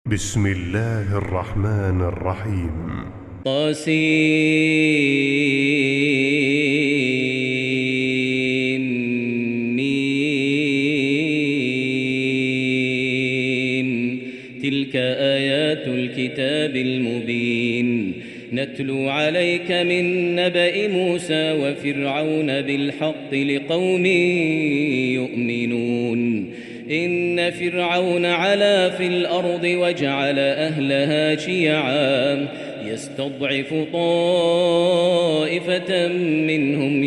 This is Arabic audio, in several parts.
بسم الله الرحمن الرحيم. طاسمين. تلك آيات الكتاب المبين نتلو عليك من نبأ موسى وفرعون بالحق لقوم يؤمنون. إن فرعون علا في الأرض وجعل أهلها شيعا يستضعف طائفة منهم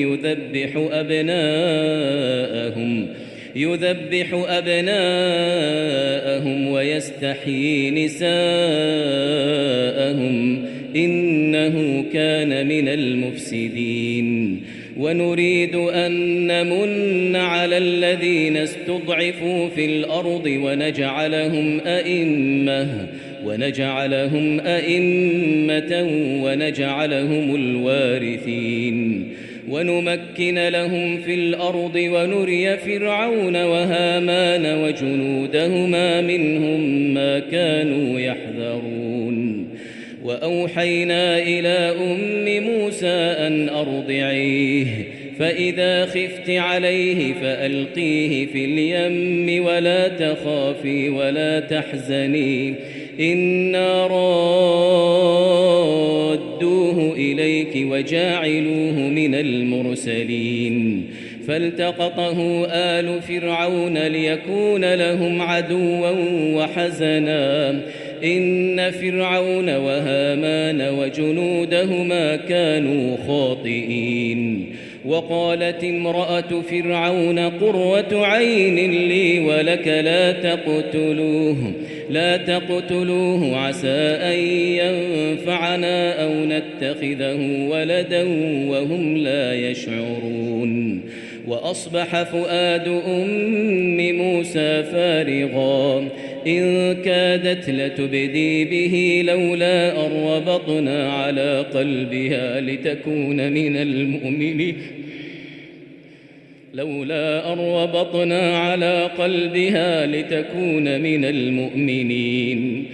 يذبح أبناءهم ويستحيي نساءهم إنه كان من المفسدين. ونريد أن نمن على الذين استضعفوا في الأرض ونجعلهم أئمة ونجعلهم الوارثين ونمكن لهم في الأرض ونري فرعون وهامان وجنودهما منهم ما كانوا يحذرون. وأوحينا إلى أم موسى أن أرضعيه فإذا خفت عليه فألقيه في اليم ولا تخافي ولا تحزني إنا رادوه إليك وجاعلوه من المرسلين. فالتقطه آل فرعون ليكون لهم عدوا وحزنا إن فرعون وهامان وجنودهما كانوا خاطئين. وقالت امرأة فرعون قرة عين لي ولك لا تقتلوه عسى أن ينفعنا أو نتخذه ولدا وهم لا يشعرون. وأصبح فؤاد أم موسى فارغا إن كادت لتبدي به لولا أن ربطنا على قلبها لتكون من المؤمنين.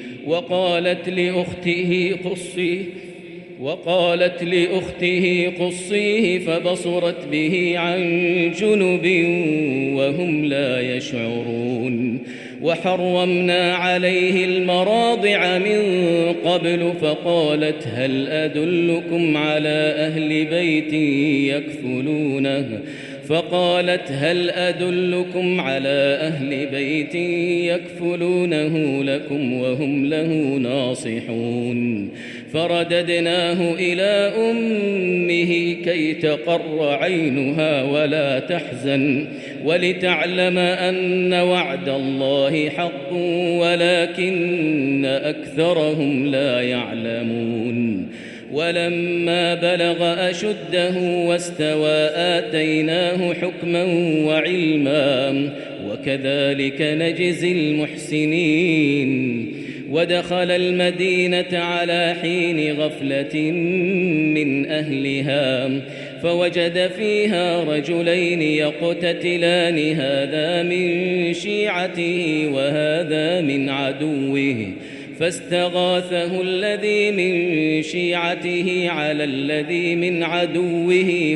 وقالت لأخته قصيه فبصرت به عن جنب وهم لا يشعرون. وحرمنا عليه المراضع من قبل فقالت هل أدلكم على أهل بيت يكفلونه لكم وهم له ناصحون. فرددناه إلى أمه كي تقر عينها ولا تحزن ولتعلم أن وعد الله حق ولكن أكثرهم لا يعلمون. ولما بلغ أشده واستوى آتيناه حكما وعلما وكذلك نجزي المحسنين. ودخل المدينة على حين غفلة من أهلها فوجد فيها رجلين يقتتلان هذا من شيعته وهذا من عدوه فاستغاثه الذي من شيعته على الذي من عدوه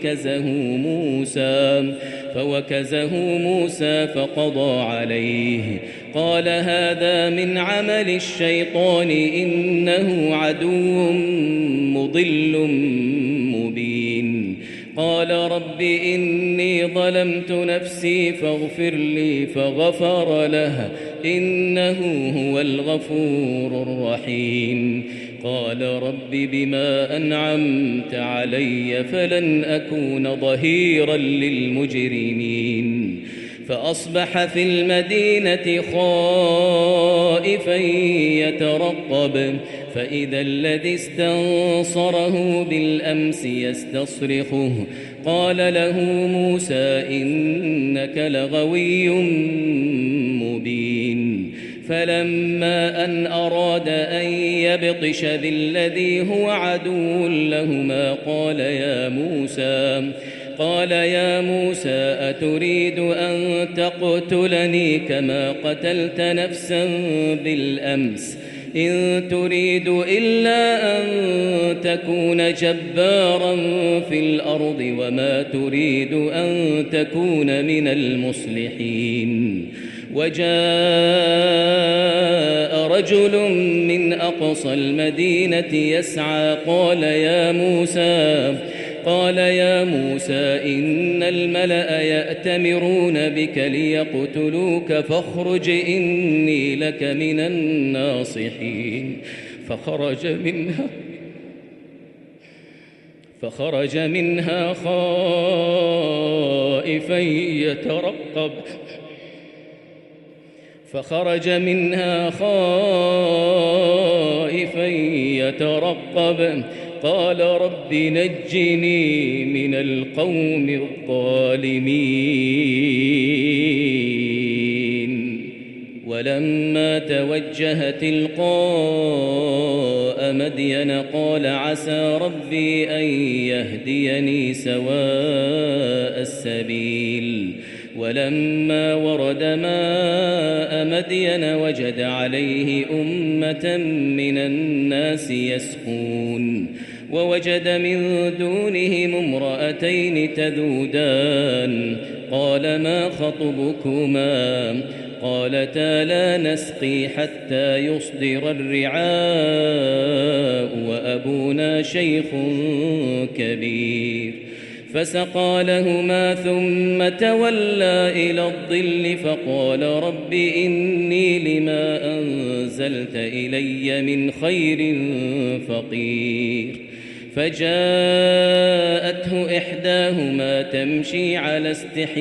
فوكزه موسى فقضى عليه. قال هذا من عمل الشيطان إنه عدو مضل مبين. قال رب إني ظلمت نفسي فاغفر لي فغفر له إنه هو الغفور الرحيم. قال رب بما أنعمت علي فلن أكون ظهيرا للمجرمين. فأصبح في المدينة خائفا يترقب فإذا الذي استنصره بالأمس يستصرخه قال له موسى إنك لغوي مبين. فلما أن أراد أن يبطش بالذي هو عدو لهما قال يا موسى أتريد أن تقتلني كما قتلت نفسا بالأمس إن تريد إلا أن تكون جبارا في الأرض وما تريد أن تكون من المصلحين وجاء رجل من أقصى المدينة يسعى قال يا موسى إن الملأ يأتمرون بك ليقتلوك فاخرج إني لك من الناصحين فخرج منها خائفا يترقب قال رب نجني من القوم الظالمين ولما توجه تلقاء مدين قال عسى ربي أن يهديني سواء السبيل ولما ورد ماء مدين وجد عليه أمة من الناس يسقون ووجد من دونهم امرأتين تذودان قال ما خطبكما قالتا لا نسقي حتى يصدر الرعاء وأبونا شيخ كبير فسقى لهما ثم تولى إلى الظل فقال رب إني لما أنزلت إلي من خير فقير فجاءته إحداهما تمشي على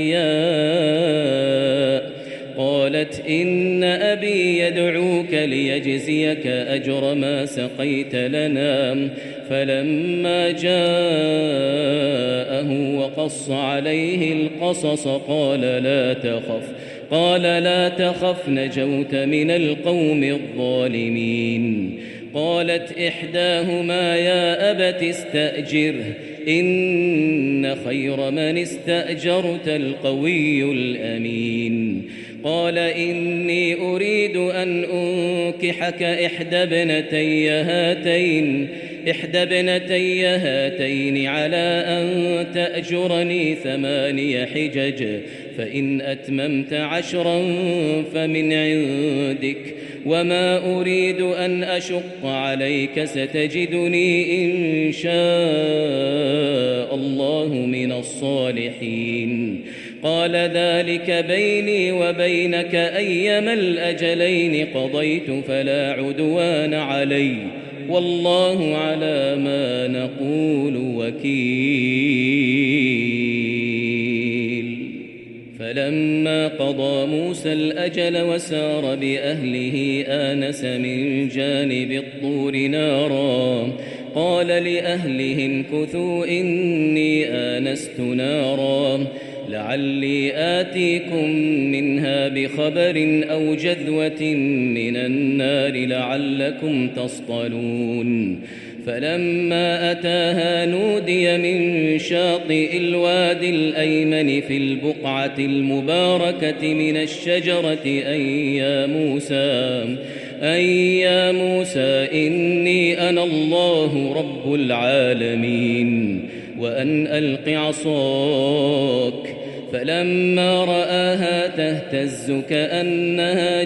استحياء قالت إن أبي يدعوك ليجزيك أجر ما سقيت لنا فلما جاءه وقص عليه القصص قال لا تخف نجوت من القوم الظالمين قالت إحداهما يا أبت استأجره إن خير من استأجرت القوي الأمين قال إني أريد أن أنكحك إحدى ابنتي هاتين على أن تأجرني 8 حجج فإن أتممت 10 فمن عندك وما أريد أن أشق عليك ستجدني إن شاء الله من الصالحين قال ذلك بيني وبينك أيما الأجلين قضيت فلا عدوان علي والله على ما نقول وكيل فلما قضى موسى الأجل وسار بأهله آنس من جانب الطور نارا قال لأهلهم كثوا إني آنست نارا لعلي آتيكم منها بخبر أو جذوة من النار لعلكم تصطلون فلما أتاها نودي من شاطئ الوادي الأيمن في البقعة المباركة من الشجرة أي يا موسى إني أنا الله رب العالمين وأن ألق عصاك فلما رآها تهتز كأنها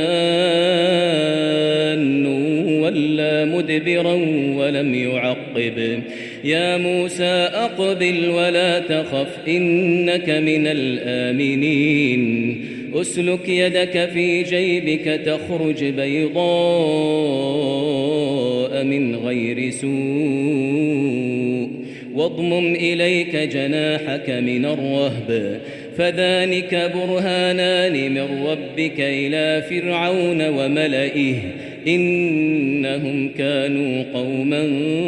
جان ولا مدبرا ولم يعقب يا موسى أقبل ولا تخف إنك من الآمنين أسلك يدك في جيبك تخرج بيضاء من غير سوء واضمم إليك جناحك من الرهب فذلك برهانان من ربك إلى فرعون وملئه إنهم كانوا قوما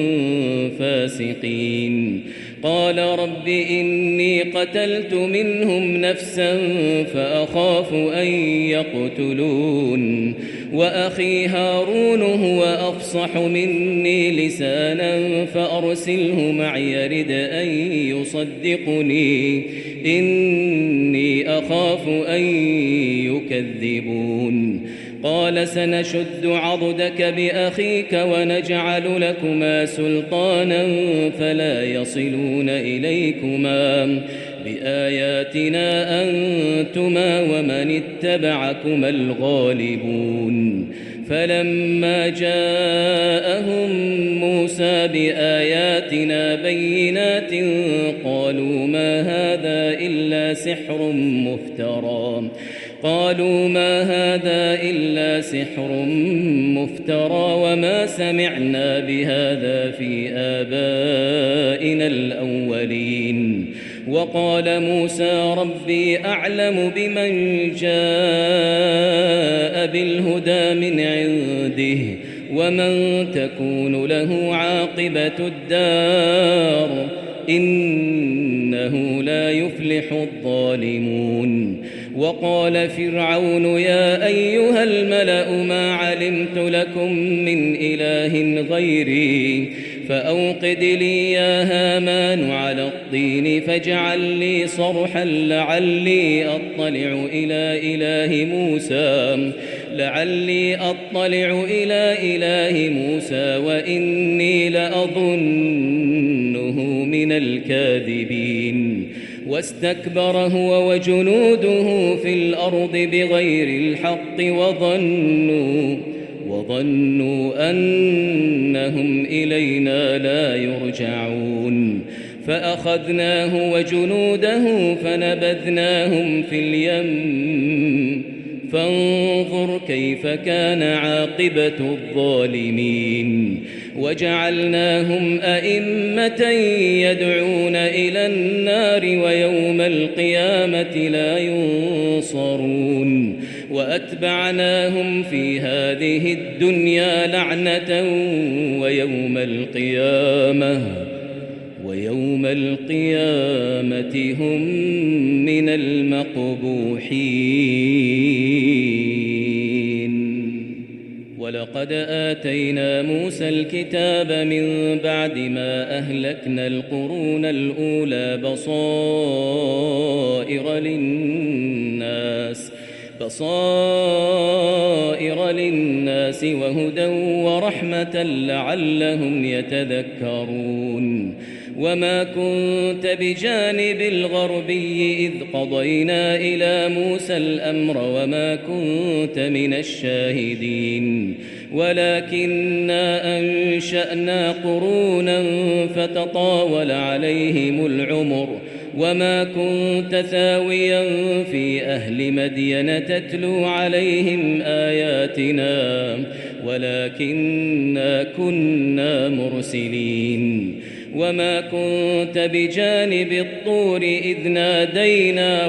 فاسقين قال رب إني قتلت منهم نفسا فأخاف أن يقتلون وأخي هارون هو أفصح مني لسانا فأرسله معي يرد أن يصدقني إني أخاف أن يكذبون. قال سنشد عضدك بأخيك ونجعل لكما سلطانا فلا يصلون إليكما بآياتنا أنتما ومن اتبعكما الغالبون. فلما جاءهم موسى بآياتنا بينات قالوا ما هذا إلا سحر مفترى وما سمعنا بهذا في آبائنا الأولين. وقال موسى ربي أعلم بمن جاء بالهدى من عنده ومن تكون له عاقبة الدار إنه لا يفلح الظالمون. وقال فرعون يا أيها الملأ ما علمت لكم من إله غيري فأوقد لي يا هامان على الطين فاجعل لي صرحا لعلي أطلع إلى إله موسى وإني لأظنه من الكاذبين. واستكبر هو وجنوده في الأرض بغير الحق وظنوا أنهم إلينا لا يرجعون. فأخذناه وجنوده فنبذناهم في اليم فانظر كيف كان عاقبة الظالمين. وجعلناهم أئمة يدعون إلى النار ويوم القيامة لا ينصرون. وأتبعناهم في هذه الدنيا لعنة ويوم القيامة هم من المقبوحين. ولقد آتينا موسى الكتاب من بعد ما أهلكنا القرون الأولى بصائر للناس وهدى ورحمة لعلهم يتذكرون. وما كنت بجانب الغربي إذ قضينا إلى موسى الأمر وما كنت من الشاهدين ولكننا أنشأنا قرونا فتطاول عليهم العمر وما كنت ثاويا في أهل مدين تتلو عليهم آياتنا ولكننا كنا مرسلين. وما كنت بجانب الطور إذ نادينا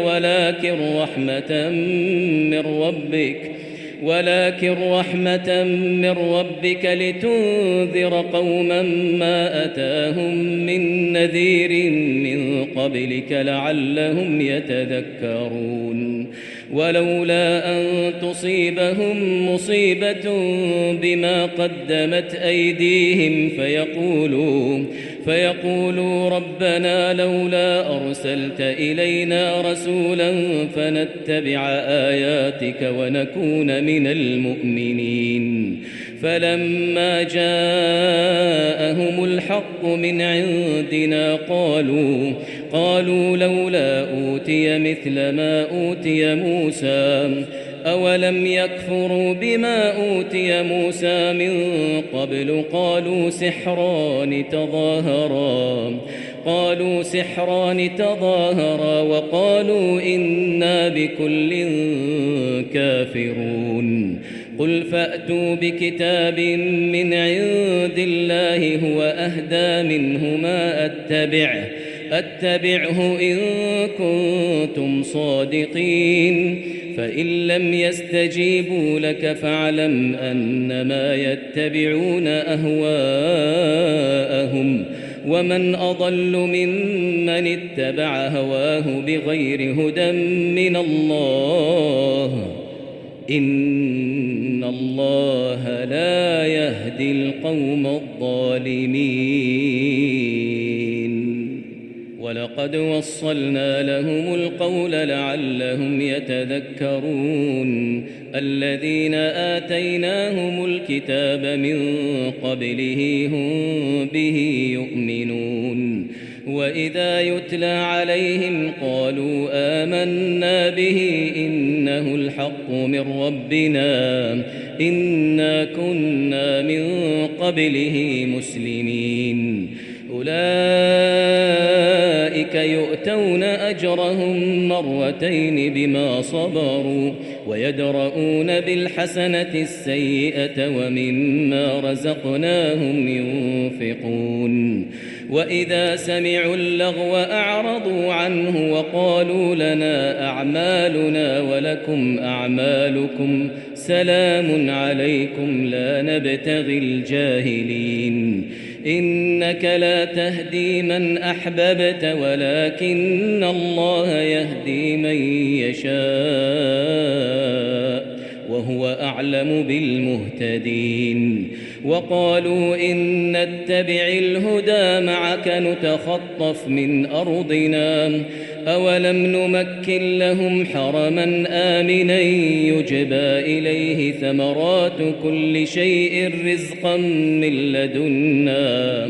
ولكن رحمة من ربك لتنذر قوما ما أتاهم من نذير من قبلك لعلهم يتذكرون. ولولا أن تصيبهم مصيبة بما قدمت أيديهم فيقولوا ربنا لولا أرسلت إلينا رسولا فنتبع آياتك ونكون من المؤمنين. فلما جاءهم الحق من عندنا قالوا لولا أوتي مثل ما أوتي موسى أولم يكفروا بما أوتي موسى من قبل قالوا سحران تظاهرا وقالوا إنا بكل كافرون. قل فأتوا بكتاب من عند الله هو أهدى منهما أتبعه إن كنتم صادقين. فإن لم يستجيبوا لك فاعلم أنما يتبعون أهواءهم ومن أضل ممن اتبع هواه بغير هدى من الله إن الله لا يهدي القوم الظالمين ولقد وصلنا لهم القول لعلهم يتذكرون الذين آتيناهم الكتاب من قبله هم به يؤمنون وإذا يتلى عليهم قالوا آمنا به إنه الحق من ربنا إنا كنا من قبله مسلمين أولئك يؤتون أجرهم مرتين بما صبروا ويدرؤون بالحسنة السيئة ومما رزقناهم ينفقون وإذا سمعوا اللغو أعرضوا عنه وقالوا لنا أعمالنا ولكم أعمالكم سلام عليكم لا نبتغي الجاهلين إنك لا تهدي من أحببت ولكن الله يهدي من يشاء وهو أعلم بالمهتدين وقالوا إن نتبع الهدى معك نتخطف من أرضنا أولم نمكن لهم حرما آمنا يجبى إليه ثمرات كل شيء رزقا من لدنا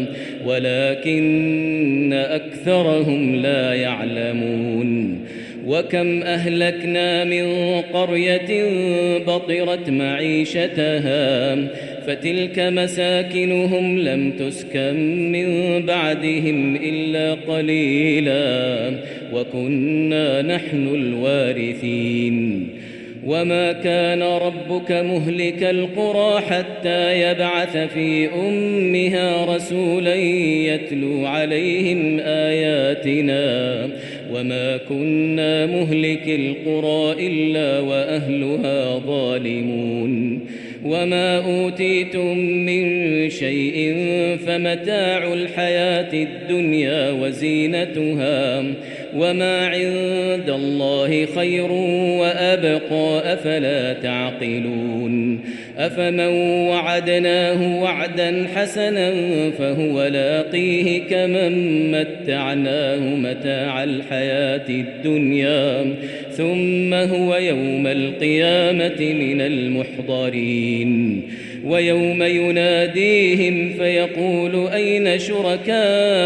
ولكن أكثرهم لا يعلمون وكم أهلكنا من قرية بطرت معيشتها فتلك مساكنهم لم تسكن من بعدهم إلا قليلا وكنا نحن الوارثين وما كان ربك مهلك القرى حتى يبعث في أمها رسولا يتلو عليهم آياتنا وما كنا مهلك القرى إلا وأهلها ظالمون وما أوتيتم من شيء فمتاع الحياة الدنيا وزينتها وما عند الله خير وأبقى أفلا تعقلون أفمن وعدناه وعدا حسنا فهو لاقيه كمن متعناه متاع الحياة الدنيا ثم هو يوم القيامة من المحضرين ويوم يناديهم فيقول أين شركائي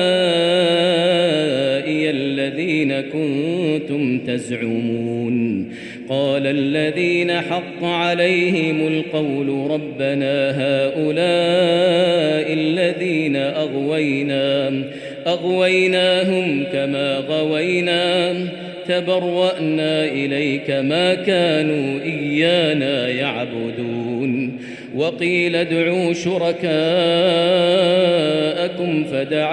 الذين كنتم تزعمون قال الذين حق عليهم القول ربنا هؤلاء الذين أغويناهم كما غوينا تبرأنا إليك ما كانوا إيانا يعبدون وقيل ادعوا شركاءكم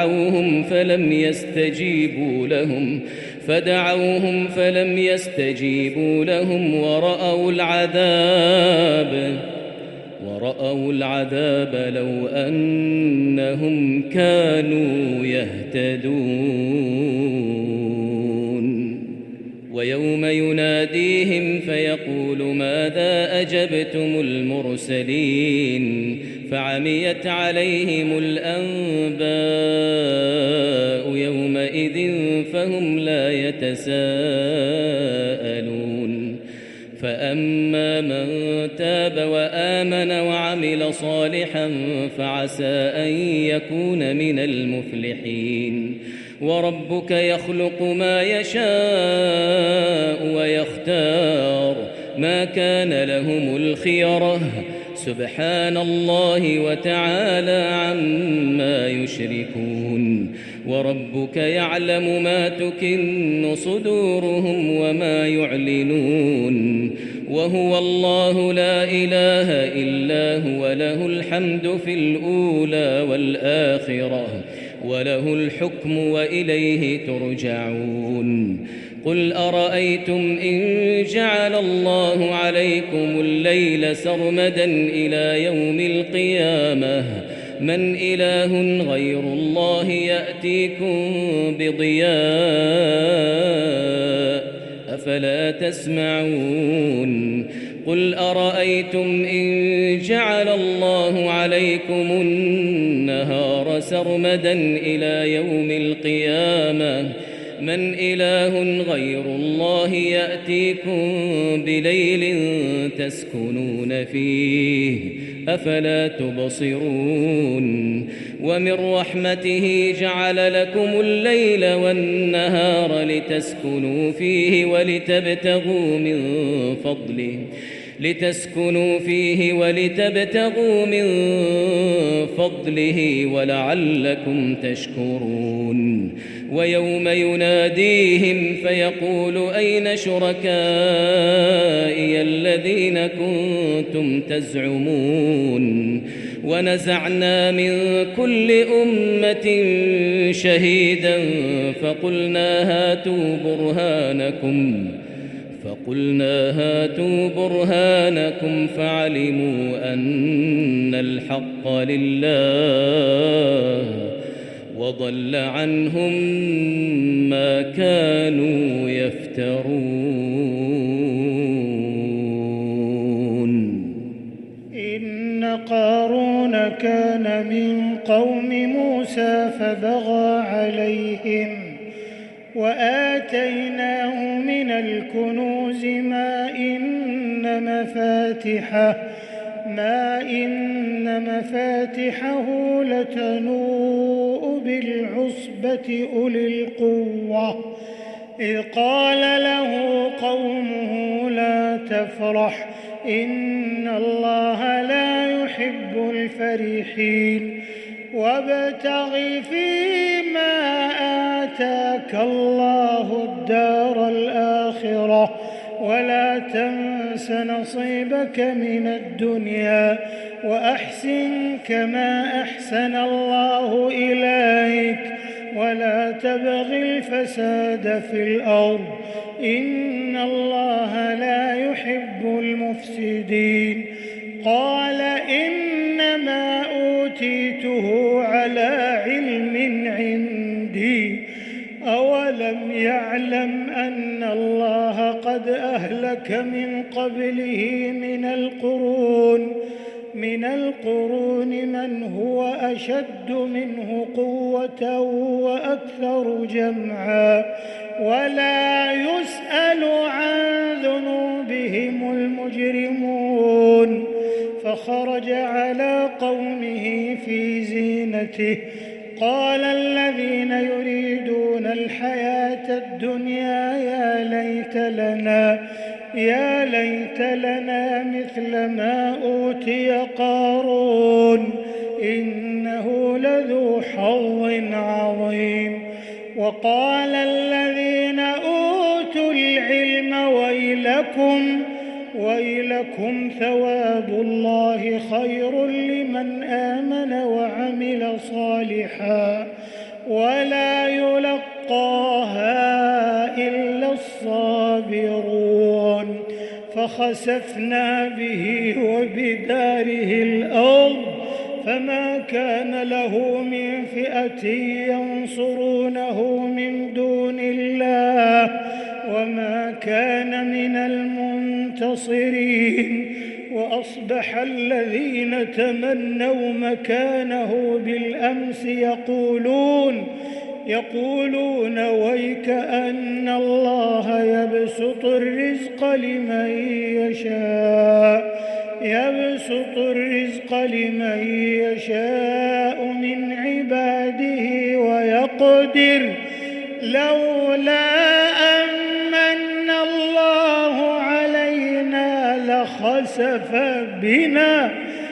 فدعوهم فلم يستجيبوا لهم ورأوا العذاب لو أنهم كانوا يهتدون ويوم يناديهم فيقول ماذا أجبتم المرسلين فعميت عليهم الأنباء يومئذ فهم لا يتساءلون فأما من تاب وآمن وعمل صالحا فعسى أن يكون من المفلحين وربك يخلق ما يشاء ويختار ما كان لهم الخيرة سبحان الله وتعالى عما يشركون وربك يعلم ما تكن صدورهم وما يعلنون وهو الله لا إله إلا هو له الحمد في الأولى والآخرة وله الحكم وإليه ترجعون قل أرأيتم إن جعل الله عليكم الليل سرمدا إلى يوم القيامة من إله غير الله يأتيكم بضياء أفلا تسمعون قل أرأيتم إن جعل الله عليكم النهار سرمدا إلى يوم القيامة من إله غير الله يأتيكم بليل تسكنون فيه أفلا تبصرون ومن رحمته جعل لكم الليل والنهار لتسكنوا فيه ولتبتغوا من فضله ولعلكم تشكرون ويوم يناديهم فيقول أين شركائي الذين كنتم تزعمون ونزعنا من كل أمة شهيدا فقلنا هاتوا برهانكم فعلموا أن الحق لله وضل عنهم ما كانوا يفترون. إن قارون كان من قوم موسى فبغى عليهم وآتيناه من الكنوز ما إن مفاتحه لتنوء بالعصبة أولي القوة إذ قال له قومه لا تفرح إن الله لا يحب الفرحين وابتغ فيما آتاك الله الدار الآخرة ولا تنس نصيبك من الدنيا وأحسن كما أحسن الله إليك ولا تبغ الفساد في الأرض إن الله لا يحب المفسدين. قال إنما أوتيته على علم عندي أولم يعلم أن الله قد أهلك من قبله من القرون من هو أشد منه قوة وأكثر جمعا ولا يسأل عن ذنوبهم المجرمون. فخرج على قومه في زينته قال الذين يريدون الحياة الدنيا يا ليت لنا مثل ما أوتي قارون إنه لذو حظ عظيم. وقال الذين أوتوا العلم ويلكم ثواب الله خير لمن آمن وعمل صالحا ولا يلقاها إلا الصابرون. فخسفنا به وبداره الأرض فما كان له من فئة ينصرونه من دون الله وما كان من المنتصرين. وأصبح الذين تمنوا مكانه بالأمس يقولون ويك أن الله يبسط الرزق لمن يشاء من عباده ويقدر لولا أمن الله علينا لخسف بنا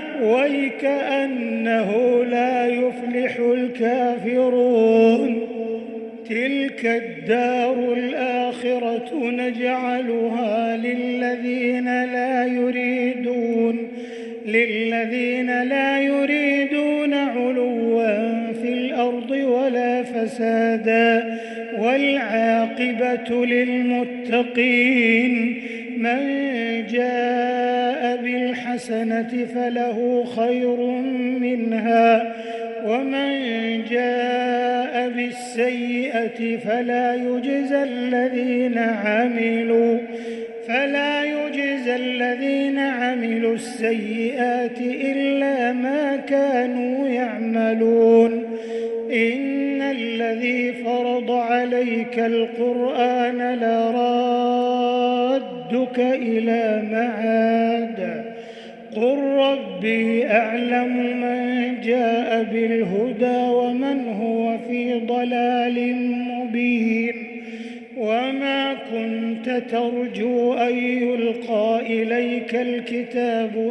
ويكأنه لا يفلح الكافرون. تلك الدار الآخرة نجعلها للذين لا يريدون علوا في الأرض ولا فسادا والعاقبة للمتقين. من جاء بالحسنة فله خير منها ومن جاء بالسيئة فلا يجزى الذين عملوا السيئات إلا ما كانوا يعملون. إن الذي فرض عليك القرآن لرادك إلى معاد قل ربي أعلم من جاء بالهدى ومن هو في ضلال مبين. وما كنت ترجو أن يلقى إليك الكتاب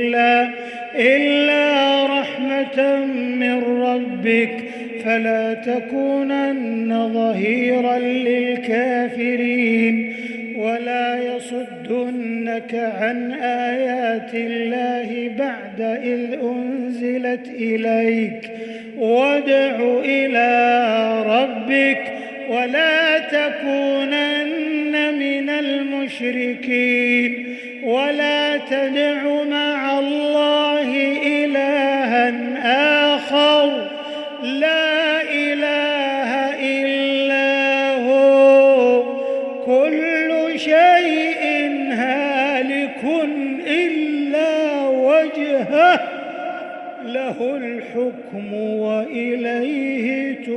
إلا رحمة من ربك فلا تكونن ظهيرا للكافرين. ولا يصدنك عن آيات الله بعد إذ أنزلت إليك وادع إلى ربك ولا تكونن من المشركين. ولا تدع مع الله إلها آخر لا إله إلا هو كل شيء هالك إلا وجهه له الحكم وإليه